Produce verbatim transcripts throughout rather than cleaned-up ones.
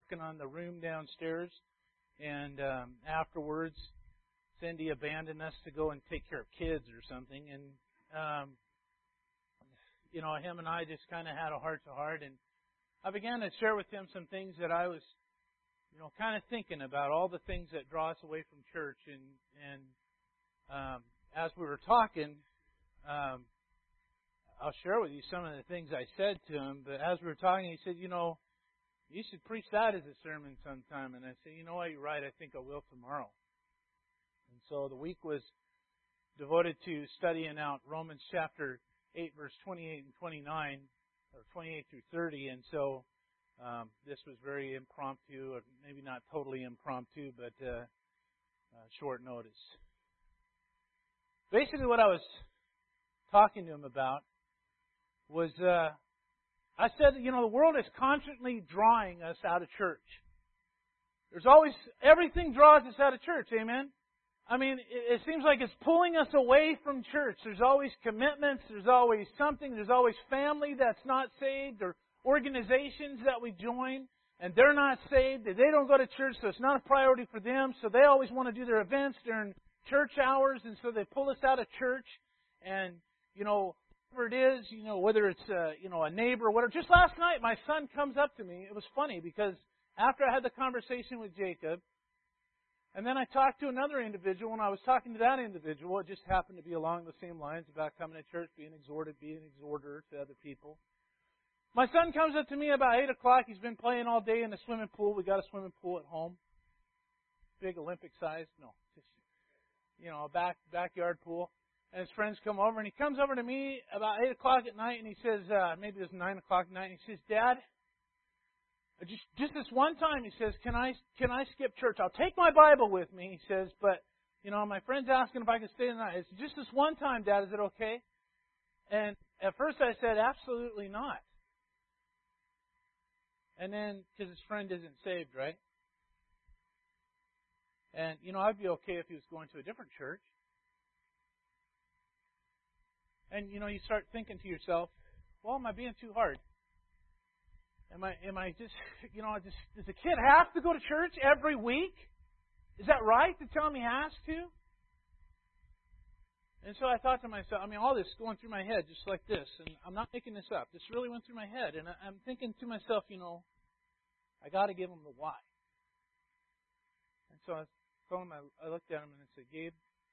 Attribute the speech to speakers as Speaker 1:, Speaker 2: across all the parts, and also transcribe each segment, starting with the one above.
Speaker 1: working on the room downstairs, and um, afterwards, Cindy abandoned us to go and take care of kids or something, and um, you know, him and I just kind of had a heart-to-heart, and I began to share with him some things that I was, you know, kind of thinking about, all the things that draw us away from church, and and um, as we were talking, um, I'll share with you some of the things I said to him, but as we were talking, he said, you know, you should preach that as a sermon sometime, and I said, you know what, you're right, I think I will tomorrow. And so the week was devoted to studying out Romans chapter eight, verse twenty-eight and twenty-nine, or twenty-eight through thirty, and so um, this was very impromptu, or maybe not totally impromptu, but uh, uh, short notice. Basically what I was talking to him about was, uh, I said, you know, the world is constantly drawing us out of church. There's always, everything draws us out of church, amen? I mean, it seems like it's pulling us away from church. There's always commitments. There's always something. There's always family that's not saved, or organizations that we join and they're not saved. They don't go to church, so it's not a priority for them. So they always want to do their events during church hours, and so they pull us out of church. And, you know, whatever it is, you know, whether it's, uh, you know, a neighbor or whatever. Just last night, my son comes up to me. It was funny because after I had the conversation with Jacob, and then I talked to another individual. When I was talking to that individual, it just happened to be along the same lines about coming to church, being exhorted, being an exhorter to other people. My son comes up to me about eight o'clock. He's been playing all day in the swimming pool. We got a swimming pool at home. Big Olympic size. No, just, you know, a back, backyard pool. And his friends come over, and he comes over to me about eight o'clock at night, and he says, uh, maybe it was nine o'clock at night, and he says, Dad, Just, just this one time, he says, can I can I skip church? I'll take my Bible with me, he says, but, you know, my friend's asking if I can stay the night. It's just this one time, Dad, is it okay? And at first I said, absolutely not. And then, because his friend isn't saved, right? And, you know, I'd be okay if he was going to a different church. And, you know, you start thinking to yourself, well, am I being too hard? Am I, am I just, you know, just, does the kid have to go to church every week? Is that right to tell him he has to? And so I thought to myself, I mean, all this going through my head just like this, and I'm not making this up. This really went through my head, and I'm thinking to myself, you know, I got to give him the why. And so I told him, I, I looked at him and I said, Gabe,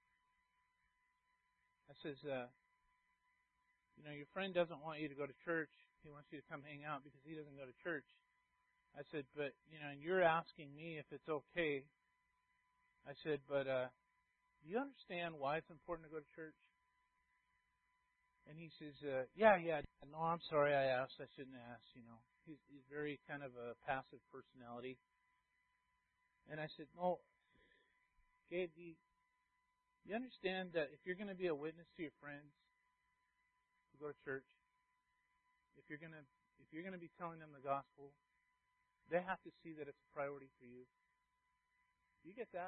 Speaker 1: I says, uh, you know, your friend doesn't want you to go to church. He wants you to come hang out because he doesn't go to church. I said, but, you know, and you're asking me if it's okay. I said, but uh, do you understand why it's important to go to church? And he says, uh, yeah, yeah. No, I'm sorry I asked. I shouldn't have asked, you know. He's, he's very kind of a passive personality. And I said, no, Gabe, do you, you understand that if you're going to be a witness to your friends to go to church, If you're gonna if you're gonna be telling them the gospel, they have to see that it's a priority for you. Do you get that?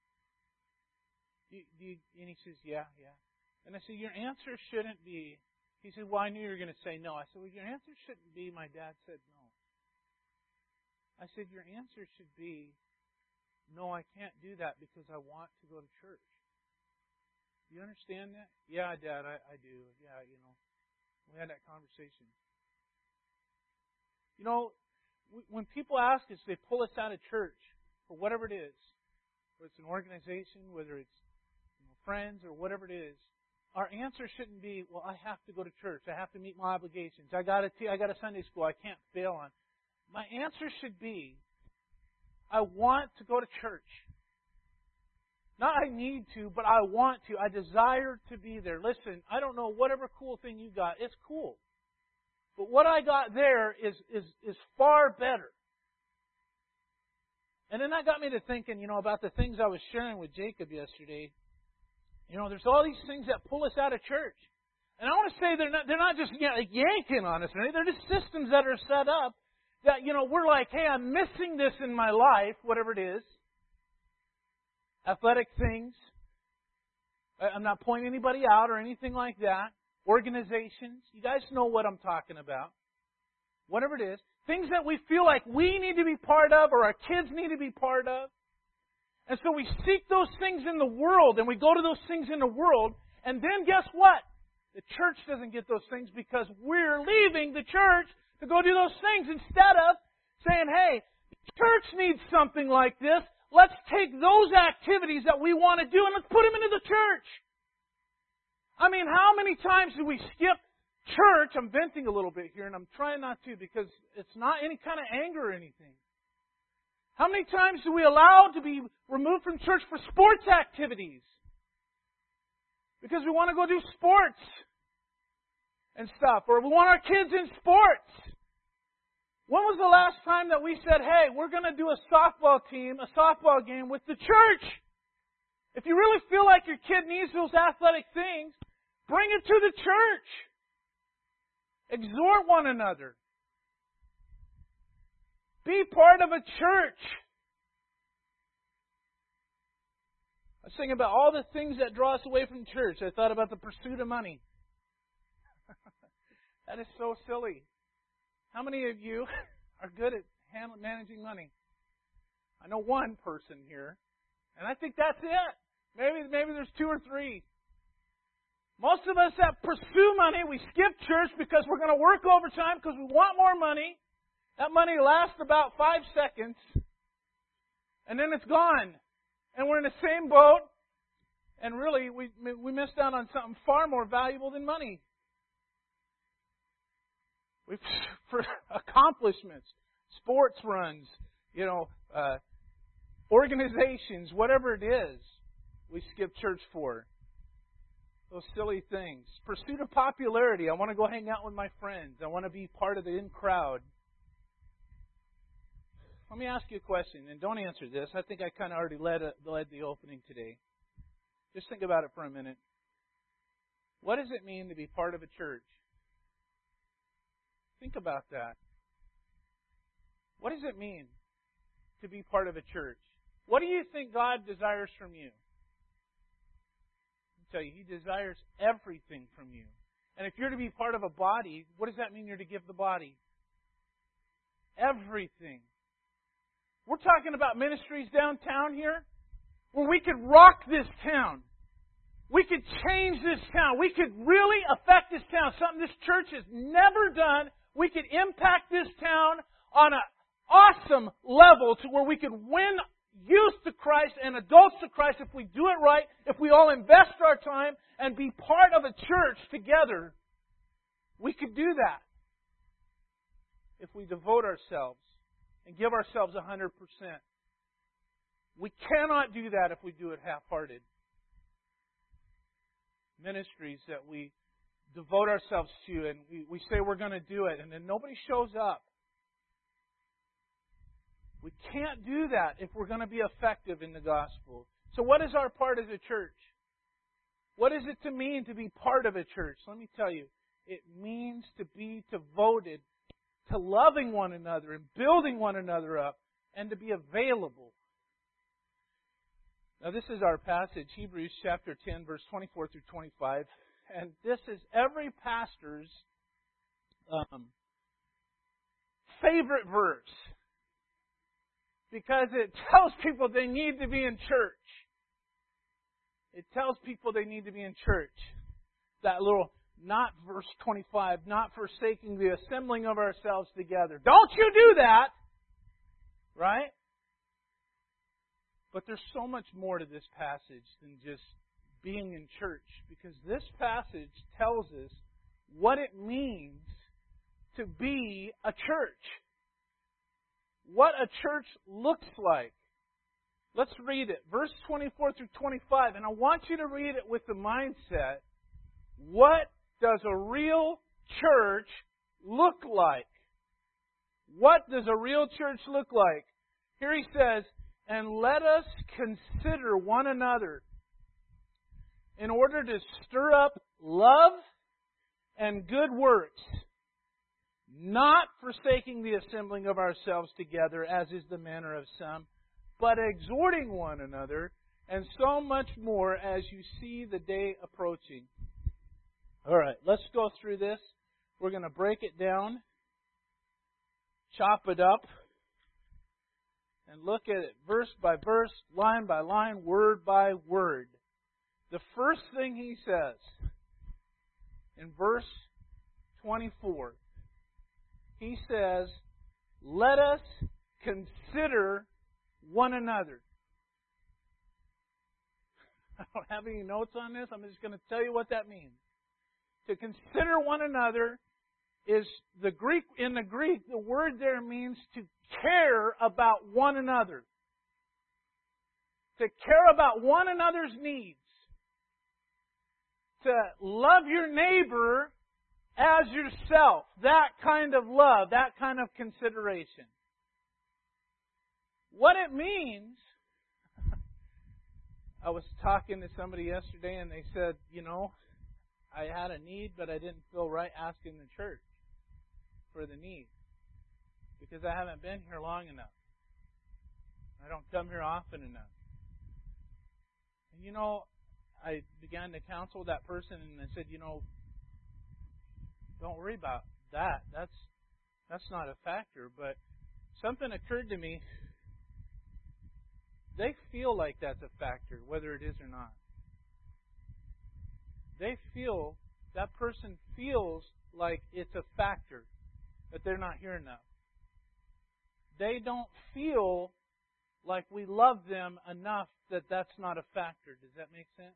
Speaker 1: Do you, do you, and he says, yeah, yeah. And I said, your answer shouldn't be. He said, well, I knew you were going to say no. I said, well, your answer shouldn't be. My dad said no. I said, your answer should be, no, I can't do that because I want to go to church. Do you understand that? Yeah, Dad, I, I do. Yeah, you know, we had that conversation. You know, when people ask us, they pull us out of church for whatever it is, whether it's an organization, whether it's you know, friends or whatever it is, our answer shouldn't be, well, I have to go to church. I have to meet my obligations. I got a, t- I got a Sunday school I can't fail on. My answer should be, I want to go to church. Not I need to, but I want to. I desire to be there. Listen, I don't know whatever cool thing you got. It's cool. But what I got there is, is, is far better. And then that got me to thinking, you know, about the things I was sharing with Jacob yesterday. You know, there's all these things that pull us out of church. And I want to say they're not, they're not just you know, like yanking on us. Right? They're just systems that are set up that, you know, we're like, hey, I'm missing this in my life, whatever it is. Athletic things. I'm not pointing anybody out or anything like that. Organizations. You guys know what I'm talking about. Whatever it is. Things that we feel like we need to be part of or our kids need to be part of. And so we seek those things in the world and we go to those things in the world. And then guess what? The church doesn't get those things because we're leaving the church to go do those things instead of saying, hey, the church needs something like this. Let's take those activities that we want to do and let's put them into the church. I mean, how many times do we skip church? I'm venting a little bit here and I'm trying not to because it's not any kind of anger or anything. How many times do we allow to be removed from church for sports activities? Because we want to go do sports and stuff. Or we want our kids in sports. When was the last time that we said, hey, we're going to do a softball team, a softball game with the church? If you really feel like your kid needs those athletic things, bring it to the church. Exhort one another. Be part of a church. I was thinking about all the things that draw us away from church. I thought about the pursuit of money. That is so silly. How many of you are good at handling, managing money? I know one person here, and I think that's it. Maybe, maybe there's two or three. Most of us that pursue money, we skip church because we're going to work overtime because we want more money. That money lasts about five seconds, and then it's gone. And we're in the same boat, and really, we we missed out on something far more valuable than money. We for accomplishments, sports runs, you know, uh, organizations, whatever it is, we skip church for. Those silly things. Pursuit of popularity. I want to go hang out with my friends. I want to be part of the in crowd. Let me ask you a question, and don't answer this. I think I kind of already led, a, led the opening today. Just think about it for a minute. What does it mean to be part of a church? Think about that. What does it mean to be part of a church? What do you think God desires from you? I'll tell you, He desires everything from you. And if you're to be part of a body, what does that mean you're to give the body? Everything. We're talking about ministries downtown here where we could rock this town. We could change this town. We could really affect this town. Something this church has never done. We could impact this town on an awesome level to where we could win youth to Christ and adults to Christ if we do it right, if we all invest our time and be part of a church together. We could do that if we devote ourselves and give ourselves one hundred percent. We cannot do that if we do it half-hearted. Ministries that we devote ourselves to and we, we say we're going to do it and then nobody shows up. We can't do that if we're going to be effective in the gospel. So what is our part as a church? What is it to mean to be part of a church? Let me tell you, it means to be devoted to loving one another and building one another up and to be available. Now this is our passage, Hebrews chapter ten, verse twenty-four through twenty-five. And this is every pastor's um, favorite verse. Because it tells people they need to be in church. It tells people they need to be in church. That little, not verse twenty-five, not forsaking the assembling of ourselves together. Don't you do that! Right? But there's so much more to this passage than just being in church. Because this passage tells us what it means to be a church. What a church looks like. Let's read it. Verse twenty-four through twenty-five. And I want you to read it with the mindset, what does a real church look like? What does a real church look like? Here he says, and let us consider one another in order to stir up love and good works, not forsaking the assembling of ourselves together, as is the manner of some, but exhorting one another, and so much more as you see the day approaching. All right, let's go through this. We're going to break it down chop it up and look at it verse by verse, line by line, word by word. The first thing he says in verse twenty-four, he says, let us consider one another. I don't have any notes on this. I'm just going to tell you what that means. To consider one another is the Greek, in the Greek, the word there means to care about one another. To care about one another's needs. To love your neighbor as yourself. That kind of love, that kind of consideration. What it means, I was talking to somebody yesterday and they said, you know, I had a need, but I didn't feel right asking the church for the need because I haven't been here long enough. I don't come here often enough. And you know, I began to counsel that person and I said, you know, don't worry about that. That's that's not a factor. But something occurred to me. They feel like that's a factor, whether it is or not. They feel, that person feels like it's a factor, that they're not here enough. They don't feel like we love them enough that that's not a factor. Does that make sense?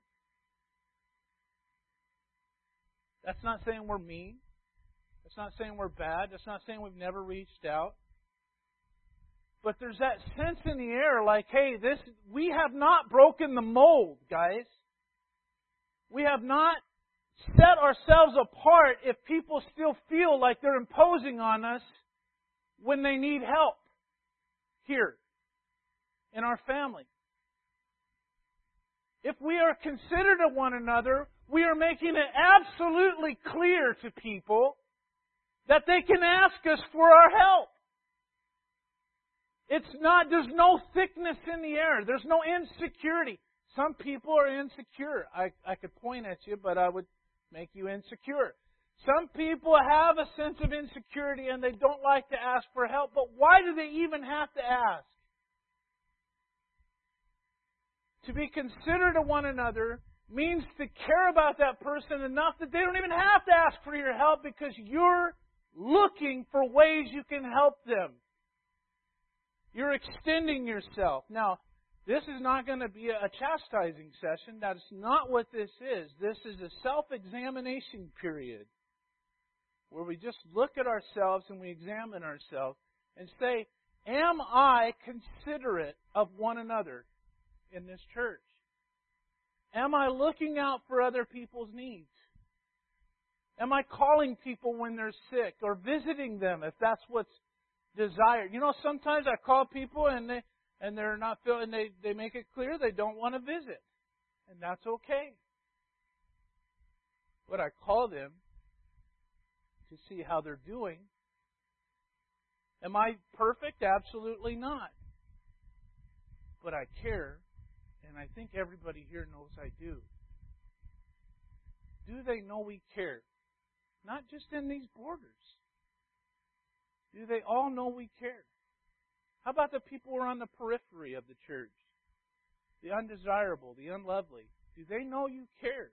Speaker 1: That's not saying we're mean. That's not saying we're bad. That's not saying we've never reached out. But there's that sense in the air like, hey, this we have not broken the mold, guys. We have not set ourselves apart if people still feel like they're imposing on us when they need help here in our family. If we are considerate of one another, we are making it absolutely clear to people that they can ask us for our help. It's not, there's no thickness in the air. There's no insecurity. Some people are insecure. I, I could point at you, but I would make you insecure. Some people have a sense of insecurity and they don't like to ask for help. But why do they even have to ask? To be considerate of one another means to care about that person enough that they don't even have to ask for your help because you're looking for ways you can help them. You're extending yourself. Now, this is not going to be a chastising session. That's not what this is. This is a self-examination period where we just look at ourselves and we examine ourselves and say, am I considerate of one another in this church? Am I looking out for other people's needs? Am I calling people when they're sick or visiting them if that's what's desired? You know, sometimes I call people and they and they're not feeling they, they make it clear they don't want to visit. And that's okay. But I call them to see how they're doing. Am I perfect? Absolutely not. But I care, and I think everybody here knows I do. Do they know we care? Not just in these borders. Do they all know we care? How about the people who are on the periphery of the church? The undesirable, the unlovely. Do they know you care?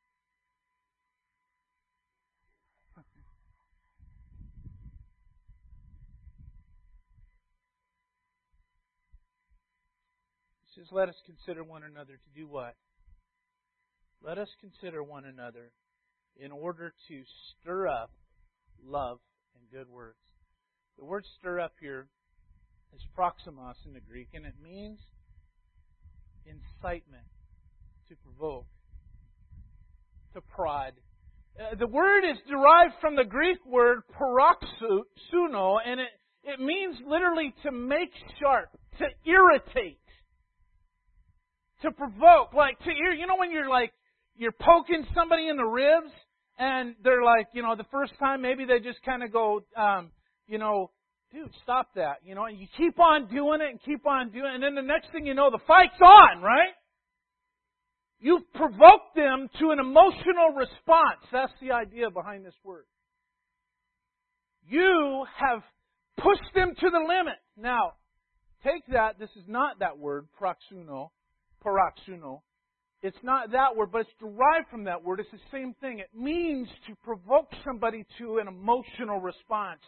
Speaker 1: It says, let us consider one another to do what? Let us consider one another in order to stir up love and good works. The word stir up here is proximos in the Greek, and it means incitement, to provoke, to prod. Uh, the word is derived from the Greek word paroxuno, and it, it means literally to make sharp, to irritate, to provoke, like to ir- you know when you're like you're poking somebody in the ribs, and they're like, you know, the first time maybe they just kind of go, um, you know, dude, stop that. You know, and you keep on doing it and keep on doing it. And then the next thing you know, the fight's on, right? You've provoked them to an emotional response. That's the idea behind this word. You have push them to the limit. Now, take that. This is not that word, proxuno, paroxuno. It's not that word, but it's derived from that word. It's the same thing. It means to provoke somebody to an emotional response.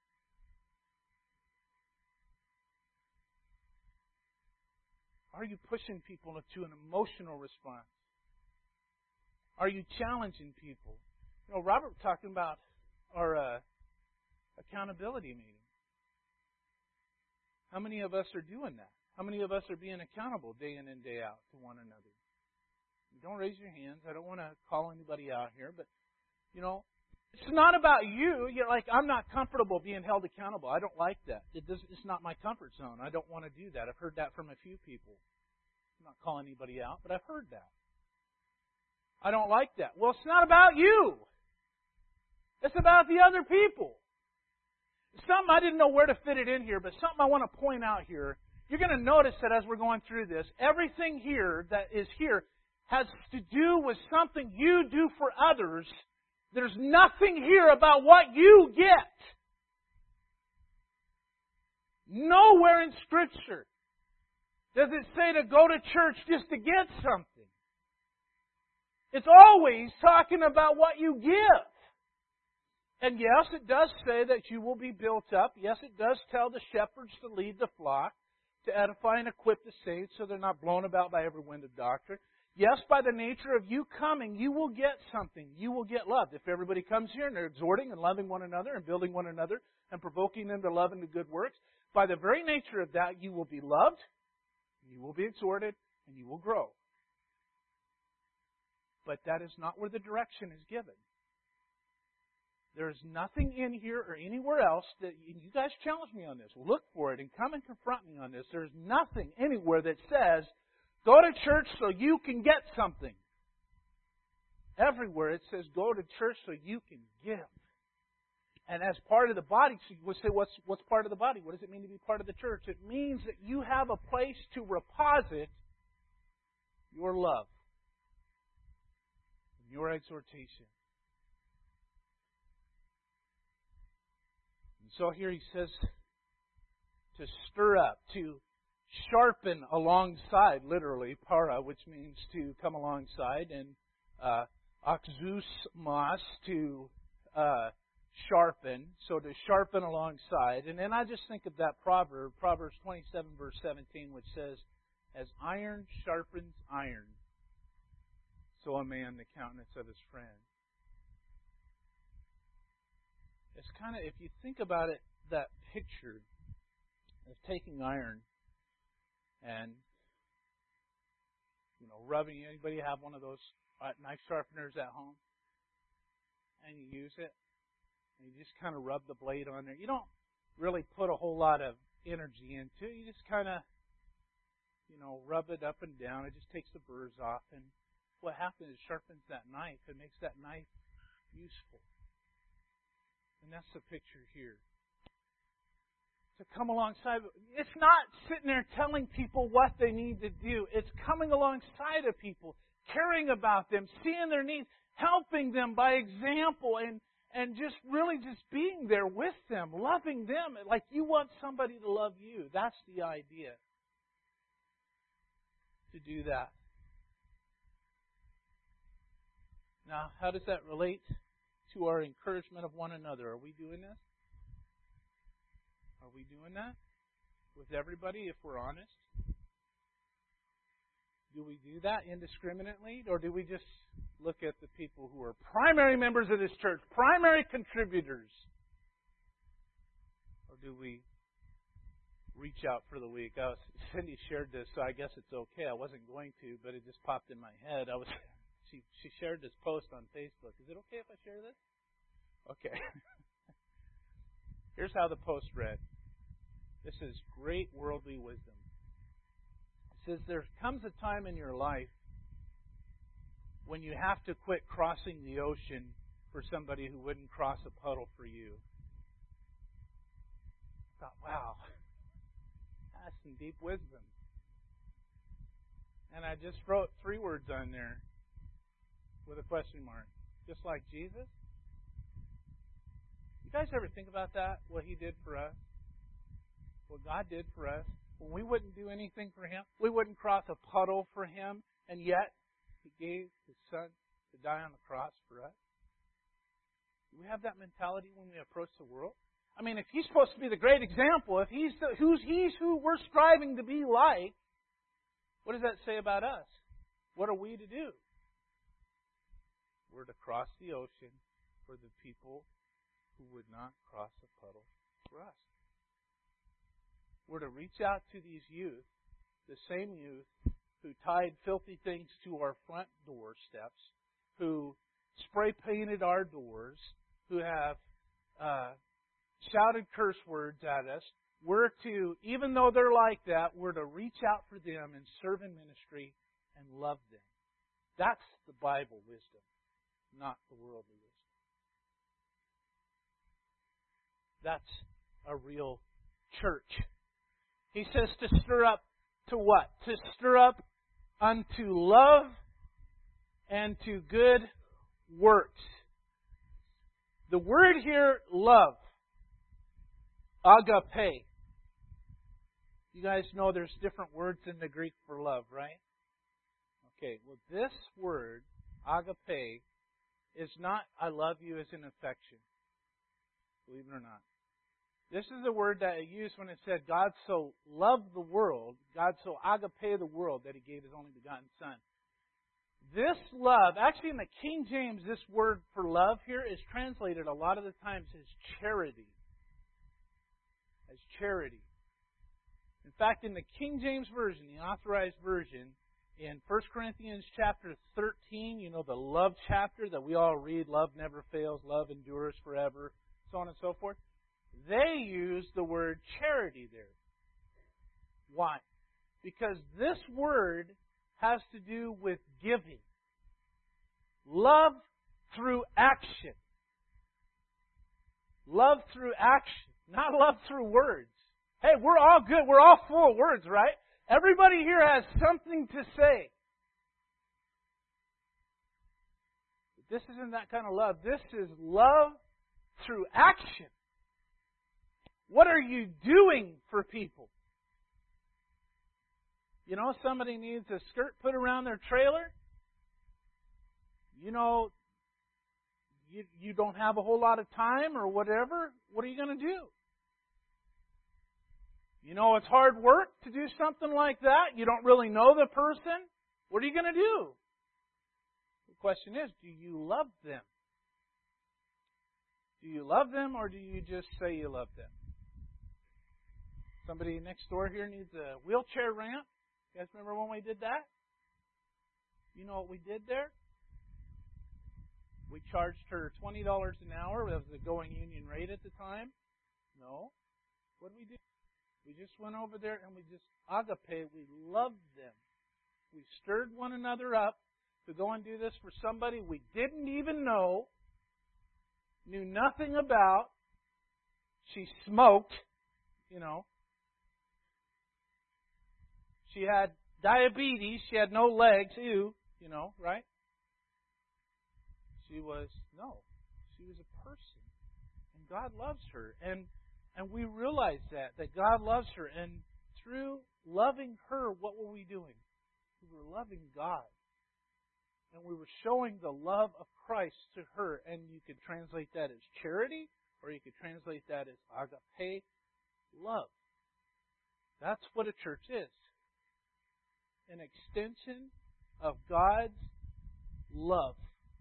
Speaker 1: Are you pushing people to an emotional response? Are you challenging people? You know, Robert was talking about our uh, accountability meeting. How many of us are doing that? How many of us are being accountable day in and day out to one another? Don't raise your hands. I don't want to call anybody out here, but, you know, it's not about you. You're like, I'm not comfortable being held accountable. I don't like that. It does, it's not my comfort zone. I don't want to do that. I've heard that from a few people. I'm not calling anybody out, but I've heard that. I don't like that. Well, it's not about you. It's about the other people. Something I didn't know where to fit it in here, but something I want to point out here. You're going to notice that as we're going through this, everything here that is here has to do with something you do for others. There's nothing here about what you get. Nowhere in Scripture does it say to go to church just to get something. It's always talking about what you give. And yes, it does say that you will be built up. Yes, it does tell the shepherds to lead the flock, to edify and equip the saints so they're not blown about by every wind of doctrine. Yes, by the nature of you coming, you will get something. You will get loved. If everybody comes here and they're exhorting and loving one another and building one another and provoking them to love and to good works, by the very nature of that, you will be loved, you will be exhorted, and you will grow. But that is not where the direction is given. There is nothing in here or anywhere else that, you guys challenge me on this, look for it and come and confront me on this. There's nothing anywhere that says, go to church so you can get something. Everywhere it says, go to church so you can give. And as part of the body, so you would say, what's, what's part of the body? What does it mean to be part of the church? It means that you have a place to reposit your love, your exhortation. And so here he says to stir up, to sharpen alongside, literally, para, which means to come alongside, and uh, oxusmos, to uh, sharpen, so to sharpen alongside. And then I just think of that proverb, Proverbs twenty-seven, verse seventeen, which says, as iron sharpens iron, so a man the countenance of his friend. It's kind of, if you think about it, that picture of taking iron and, you know, rubbing. Anybody have one of those knife sharpeners at home? And you use it, and you just kind of rub the blade on there. You don't really put a whole lot of energy into it. You just kind of, you know, rub it up and down. It just takes the burrs off, and what happens is it sharpens that knife. It makes that knife useful. And that's the picture here. To come alongside. It's not sitting there telling people what they need to do. It's coming alongside of people, caring about them, seeing their needs, helping them by example, and, and just really just being there with them, loving them like you want somebody to love you. That's the idea. To do that. Now, how does that relate to our encouragement of one another? Are we doing this? Are we doing that with everybody if we're honest? Do we do that indiscriminately? Or do we just look at the people who are primary members of this church, primary contributors? Or do we reach out for the weak? I was, Cindy shared this, so I guess it's okay. I wasn't going to, but it just popped in my head. I was she she shared this post on Facebook. Is it okay if I share this? Okay. Here's how the post read. This is great worldly wisdom. It says, there comes a time in your life when you have to quit crossing the ocean for somebody who wouldn't cross a puddle for you. I thought, wow, that's some deep wisdom. And I just wrote three words on there with a question mark. Just like Jesus. You guys ever think about that? What He did for us? what God did for us, when we wouldn't do anything for Him, we wouldn't cross a puddle for Him, and yet He gave His Son to die on the cross for us? Do we have that mentality when we approach the world? I mean, if He's supposed to be the great example, if He's the, who's He's who we're striving to be like, what does that say about us? What are we to do? We're to cross the ocean for the people who would not cross a puddle for us. We're to reach out to these youth, the same youth who tied filthy things to our front doorsteps, who spray painted our doors, who have uh, shouted curse words at us. We're to, even though they're like that, we're to reach out for them and serve in ministry and love them. That's the Bible wisdom, not the worldly wisdom. That's a real church. He says to stir up to what? To stir up unto love and to good works. The word here, love, agape. You guys know there's different words in the Greek for love, right? Okay, well this word, agape, is not I love you as an affection. Believe it or not. This is a word that I used when it said God so loved the world, God so agape the world that He gave His only begotten Son. This love, actually in the King James, this word for love here is translated a lot of the times as charity. As charity. In fact, in the King James Version, the Authorized Version, in First Corinthians chapter thirteen, you know, the love chapter that we all read, love never fails, love endures forever, so on and so forth. They use the word charity there. Why? Because this word has to do with giving. Love through action. Love through action, not love through words. Hey, we're all good. We're all full of words, right? Everybody here has something to say. But this isn't that kind of love. This is love through action. What are you doing for people? You know, somebody needs a skirt put around their trailer. You know, you, you don't have a whole lot of time or whatever. What are you going to do? You know, it's hard work to do something like that. You don't really know the person. What are you going to do? The question is, do you love them? Do you love them or do you just say you love them? Somebody next door here needs a wheelchair ramp. You guys remember when we did that? You know what we did there? We charged her twenty dollars an hour. That was the going union rate at the time. No. What did we do? We just went over there and we just agape. We loved them. We stirred one another up to go and do this for somebody we didn't even know, knew nothing about. She smoked, you know. She had diabetes. She had no legs. Ew, you know, right? She was, no, she was a person. And God loves her. And and we realized that, that God loves her. And through loving her, what were we doing? We were loving God. And we were showing the love of Christ to her. And you could translate that as charity, or you could translate that as agape, love. That's what a church is. An extension of God's love.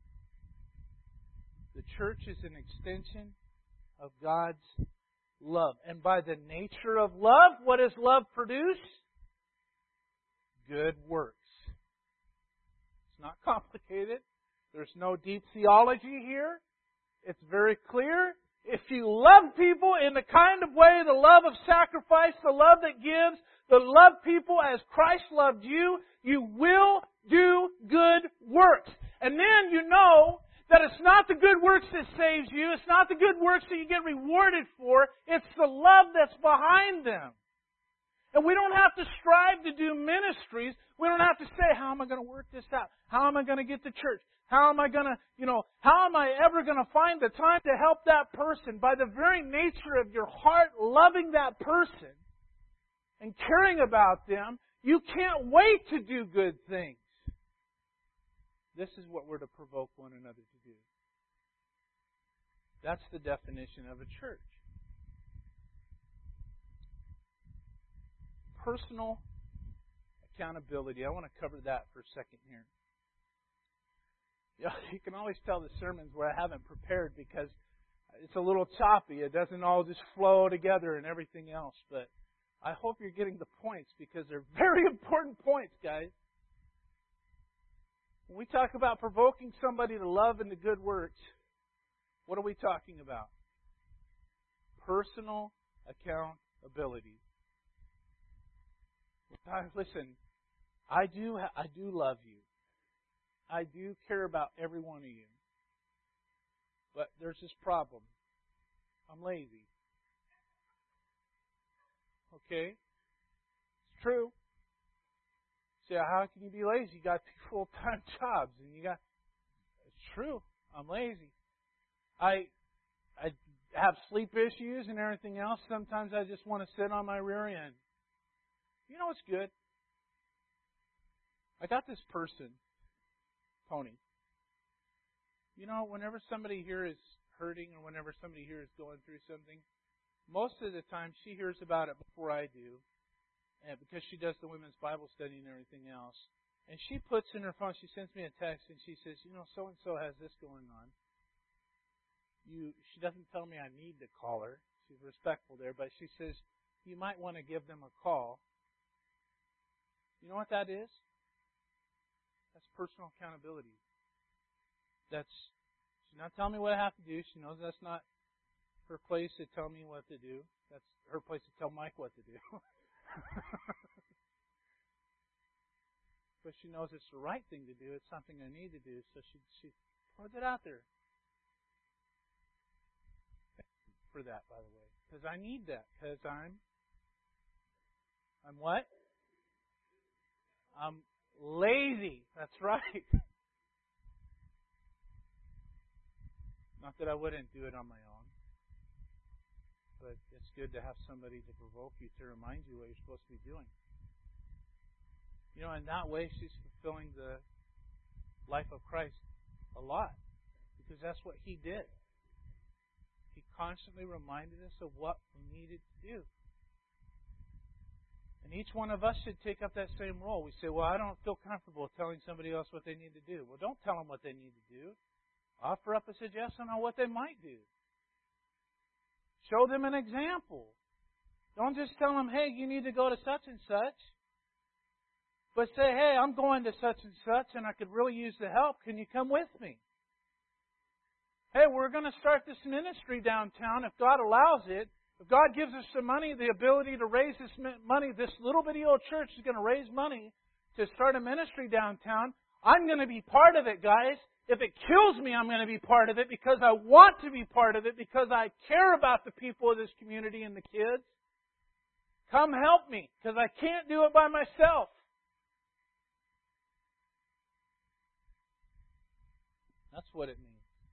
Speaker 1: The church is an extension of God's love. And by the nature of love, what does love produce? Good works. It's not complicated. There's no deep theology here. It's very clear. If you love people in the kind of way, the love of sacrifice, the love that gives, the love people as Christ loved you, you will do good works. And then you know that it's not the good works that saves you. It's not the good works that you get rewarded for. It's the love that's behind them. And we don't have to strive to do ministries. We don't have to say, how am I going to work this out? How am I going to get to church? How am I going to, you know, how am I ever going to find the time to help that person? By the very nature of your heart loving that person, and caring about them, you can't wait to do good things. This is what we're to provoke one another to do. That's the definition of a church. Personal accountability. I want to cover that for a second here. You know, you can always tell the sermons where I haven't prepared because it's a little choppy. It doesn't all just flow together and everything else. But I hope you're getting the points because they're very important points, guys. When we talk about provoking somebody to love and to good works, what are we talking about? Personal accountability. Listen, I do, I do love you. I do care about every one of you. But there's this problem. I'm lazy. Okay? It's true. See, how can you be lazy? You got two full-time jobs, and you got. It's true. I'm lazy. I, I have sleep issues and everything else. Sometimes I just want to sit on my rear end. You know what's good? I got this person, Tony. You know, whenever somebody here is hurting or whenever somebody here is going through something, most of the time she hears about it before I do, and because she does the women's Bible study and everything else. And she puts in her phone, she sends me a text and she says, you know, so-and-so has this going on. You, she doesn't tell me I need to call her. She's respectful there, but she says, you might want to give them a call. You know what that is? That's personal accountability. That's, she's not telling me what I have to do. She knows that's not her place to tell me what to do. That's her place to tell Mike what to do. But she knows it's the right thing to do. It's something I need to do. So she she puts it out there. For that, by the way. Because I need that. Because I'm, I'm what? I'm lazy. That's right. Not that I wouldn't do it on my own. But it's good to have somebody to provoke you, to remind you what you're supposed to be doing. You know, in that way, she's fulfilling the life of Christ a lot. Because that's what He did. He constantly reminded us of what we needed to do. And each one of us should take up that same role. We say, well, I don't feel comfortable telling somebody else what they need to do. Well, don't tell them what they need to do. Offer up a suggestion on what they might do. Show them an example. Don't just tell them, hey, you need to go to such and such. But say, hey, I'm going to such and such and I could really use the help. Can you come with me? Hey, we're going to start this ministry downtown if God allows it. If God gives us some money, the ability to raise this money, this little bitty old church is going to raise money to start a ministry downtown. I'm going to be part of it, guys. If it kills me, I'm going to be part of it because I want to be part of it because I care about the people of this community and the kids. Come help me because I can't do it by myself. That's what it means.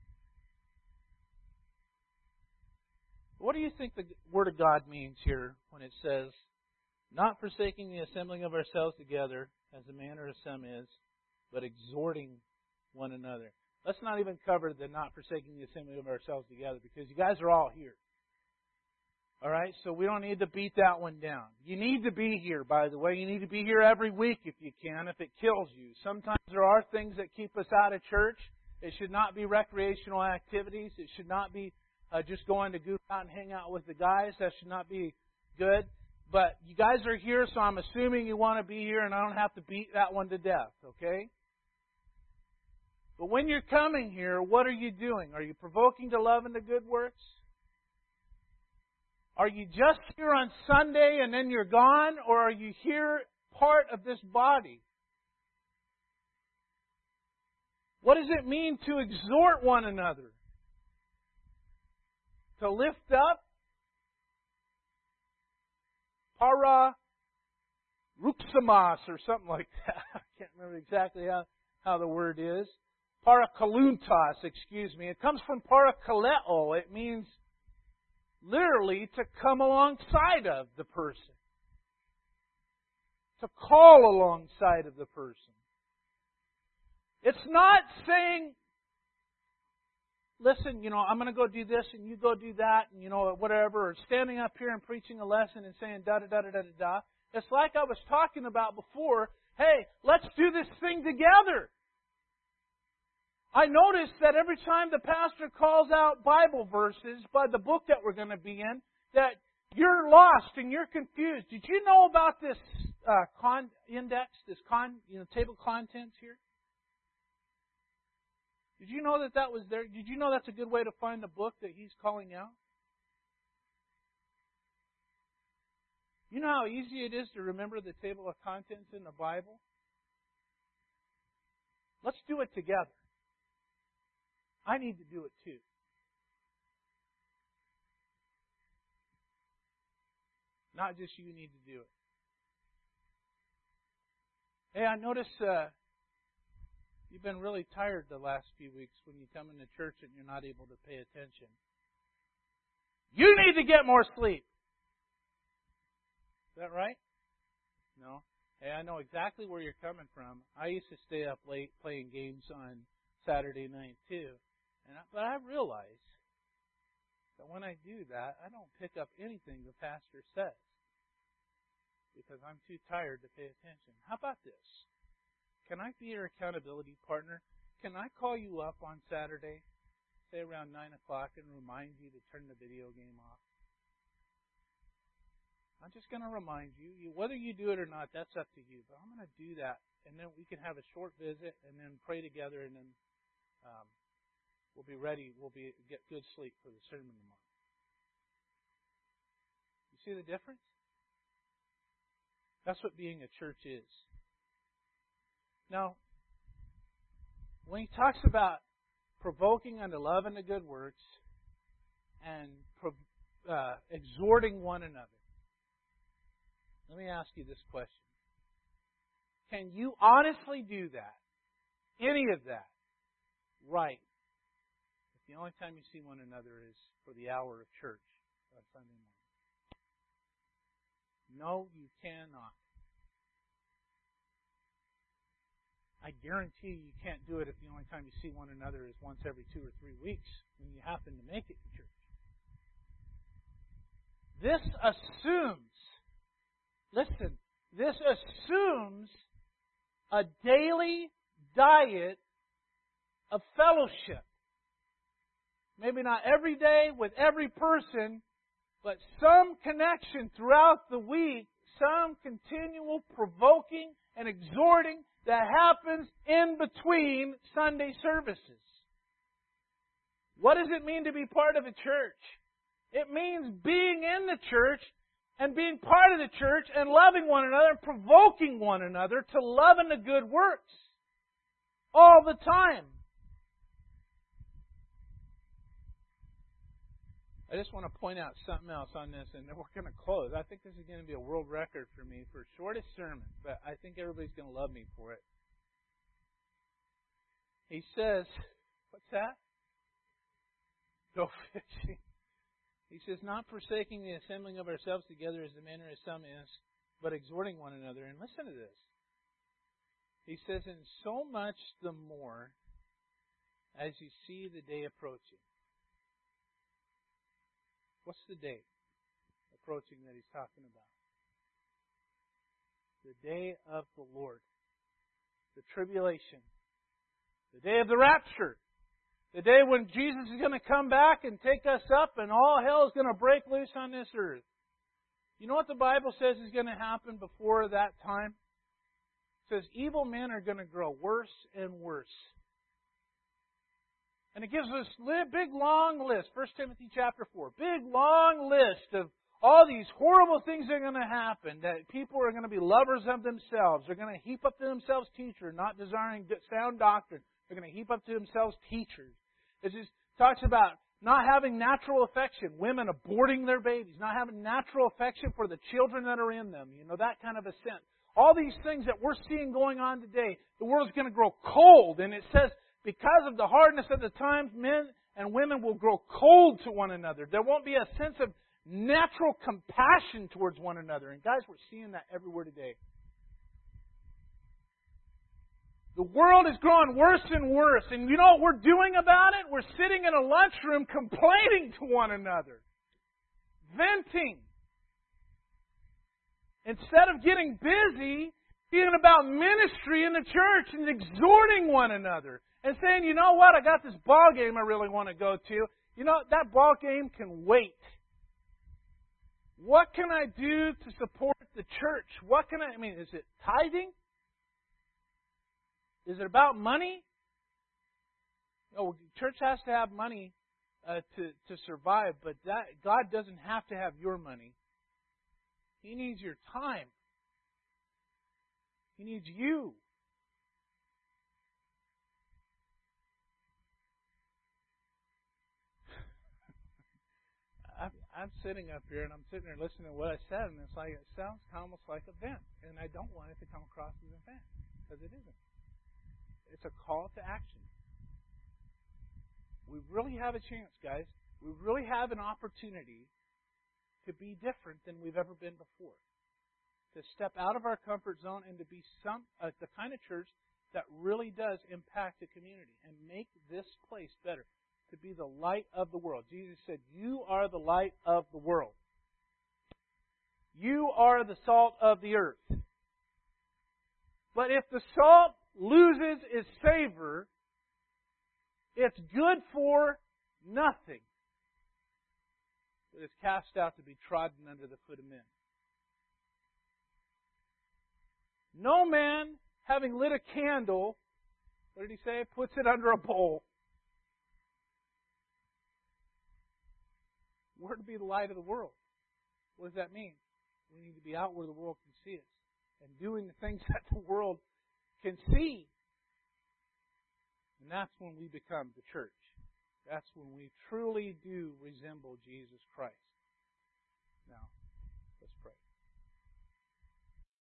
Speaker 1: What do you think the Word of God means here when it says, not forsaking the assembling of ourselves together, as the manner of some is, but exhorting one another? Let's not even cover the not forsaking the assembling of ourselves together, because you guys are all here. All right? So we don't need to beat that one down. You need to be here, by the way. You need to be here every week if you can, if it kills you. Sometimes there are things that keep us out of church. It should not be recreational activities. It should not be uh, just going to goof out and hang out with the guys. That should not be good. But you guys are here, so I'm assuming you want to be here, and I don't have to beat that one to death, okay? But when you're coming here, what are you doing? Are you provoking to love and to good works? Are you just here on Sunday and then you're gone? Or are you here part of this body? What does it mean to exhort one another? To lift up? Para ruxamas or something like that. I can't remember exactly how, how the word is. Parakaluntas, excuse me. It comes from parakaleo. It means literally to come alongside of the person. to call alongside of the person. It's not saying, listen, you know, I'm going to go do this and you go do that and, you know, whatever, or standing up here and preaching a lesson and saying da-da-da-da-da-da. It's like I was talking about before. Hey, let's do this thing together. I noticed that every time the pastor calls out Bible verses by the book that we're going to be in, that you're lost and you're confused. Did you know about this uh, con index, this con, you know, table of contents here? Did you know that that was there? Did you know that's a good way to find the book that he's calling out? You know how easy it is to remember the table of contents in the Bible? Let's do it together. I need to do it too. Not just you need to do it. Hey, I notice uh, you've been really tired the last few weeks when you come into church and you're not able to pay attention. You need to get more sleep. Is that right? No? Hey, I know exactly where you're coming from. I used to stay up late playing games on Saturday night too. And I, but I realize that when I do that, I don't pick up anything the pastor says because I'm too tired to pay attention. How about this? Can I be your accountability partner? Can I call you up on Saturday, say around nine o'clock, and remind you to turn the video game off? I'm just going to remind you. you. Whether you do it or not, that's up to you. But I'm going to do that, and then we can have a short visit, and then pray together, and then um, we'll be ready. We'll be get good sleep for the sermon tomorrow. You see the difference? That's what being a church is. Now, when he talks about provoking unto love and to good works and uh, exhorting one another, let me ask you this question. Can you honestly do that? Any of that? Right. If the only time you see one another is for the hour of church on Sunday morning. No, you cannot. I guarantee you can't do it if the only time you see one another is once every two or three weeks when you happen to make it to church. This assumes, listen, this assumes a daily diet of fellowship. Maybe not every day with every person, but some connection throughout the week, some continual provoking and exhorting that happens in between Sunday services. What does it mean to be part of a church? It means being in the church and being part of the church and loving one another and provoking one another to love and to good works all the time. I just want to point out something else on this, and then we're going to close. I think this is going to be a world record for me for shortest sermon, but I think everybody's going to love me for it. He says, what's that? Go fishing. He says, not forsaking the assembling of ourselves together as the manner of some is, but exhorting one another. And listen to this. He says, and so much the more as you see the day approaching. What's the day approaching that he's talking about? The day of the Lord. The tribulation. The day of the rapture. The day when Jesus is going to come back and take us up and all hell is going to break loose on this earth. You know what the Bible says is going to happen before that time? It says evil men are going to grow worse and worse. And it gives us a big long list. First Timothy chapter four. Big long list of all these horrible things that are going to happen. That people are going to be lovers of themselves. They're going to heap up to themselves teachers, not desiring sound doctrine. They're going to heap up to themselves teachers. It just talks about not having natural affection. Women aborting their babies. Not having natural affection for the children that are in them. You know, that kind of a sense. All these things that we're seeing going on today, the world's going to grow cold. And it says, because of the hardness of the times, men and women will grow cold to one another. There won't be a sense of natural compassion towards one another. And guys, we're seeing that everywhere today. The world is growing worse and worse. And you know what we're doing about it? We're sitting in a lunchroom complaining to one another. Venting. Instead of getting busy, being about ministry in the church and exhorting one another. And saying, you know what, I got this ball game I really want to go to. You know, that ball game can wait. What can I do to support the church? What can I, I mean, is it tithing? Is it about money? Oh, church has to have money uh, to, to survive, but that God doesn't have to have your money. He needs your time. He needs you. I'm sitting up here and I'm sitting there listening to what I said, and it's like it sounds almost like a vent, and I don't want it to come across as a vent because it isn't. It's a call to action. We really have a chance, guys. We really have an opportunity to be different than we've ever been before. To step out of our comfort zone and to be some uh, the kind of church that really does impact the community and make this place better. To be the light of the world. Jesus said, you are the light of the world. You are the salt of the earth. But if the salt loses its savor, it's good for nothing. But it's cast out to be trodden under the foot of men. No man, having lit a candle, what did he say? Puts it under a bowl. We're to be the light of the world. What does that mean? We need to be out where the world can see us and doing the things that the world can see. And that's when we become the church. That's when we truly do resemble Jesus Christ.